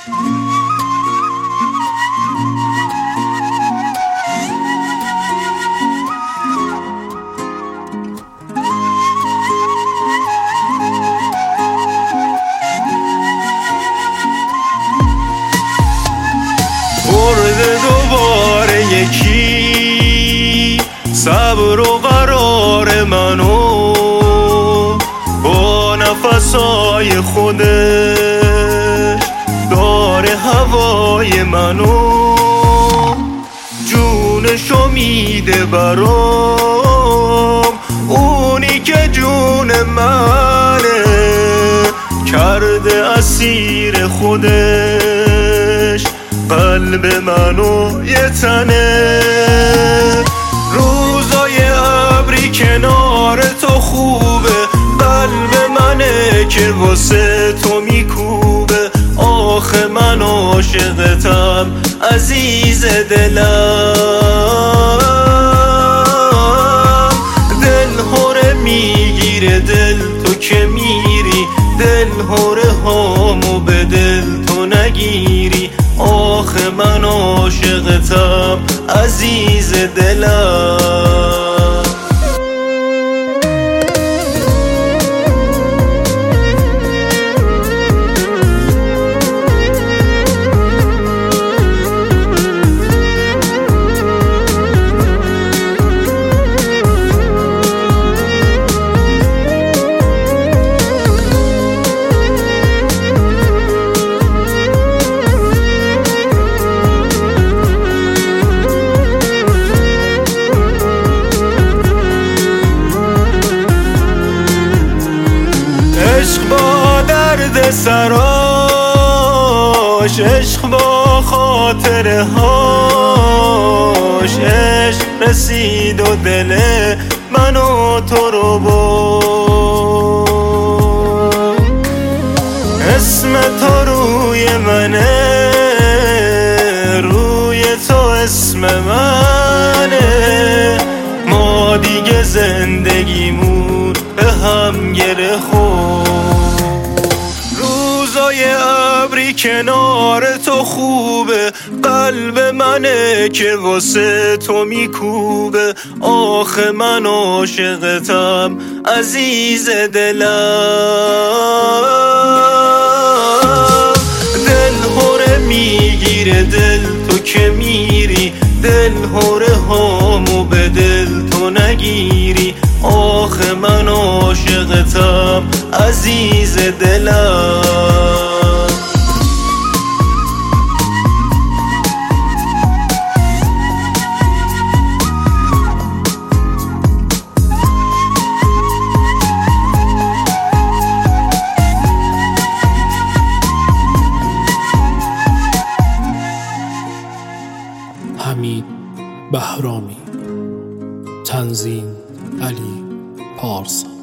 برده دوباره یکی صبر و قرار منو، با نفسای خودش داره هوای منو، جونشو میده برام، اونی که جون منه کرده اسیر خودش قلب منو یه تنه. روزای ابری کنار تو خوبه، قلب منه که واسه تو میکوبه، آخه من عاشقتم عزیز دلم، دل هره میگیره دل تو که میری، دل هره هامو به دل تو نگیری، آخه من عاشقتم عزیز دلم. عشق با درد سراش، عشق با خاطره هاش، عشق رسید و دل من و تو رو برد، اسم تو روی منه، روی تو اسم منه، ما دیگه زندگیمون به هم گره خورد. روزای ابری کنار تو خوبه، قلب منه که واسه تو میکوبه، آخه من عاشقتم عزیز دلم، دل هره میگیره دل تو که میری، دل هره هامو به دل تو نگیری، آخه من عاشقتم عزیز دلم. حمید بهرامی، تنظیم علی پارسا.